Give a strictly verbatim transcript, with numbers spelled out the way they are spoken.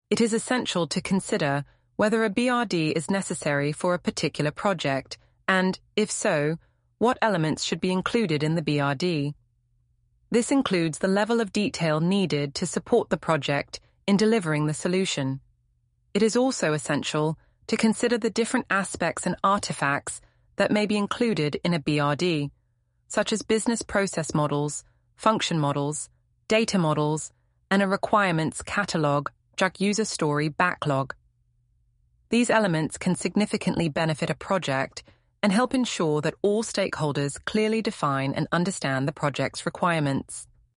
it is essential to consider whether a B R D is necessary for a particular project, and, if so, what elements should be included in the B R D. This includes the level of detail needed to support the project in delivering the solution. It is also essential to consider the different aspects and artifacts that may be included in a B R D, such as business process models, function models, data models, and a requirements catalog, user story backlog. These elements can significantly benefit a project and help ensure that all stakeholders clearly define and understand the project's requirements.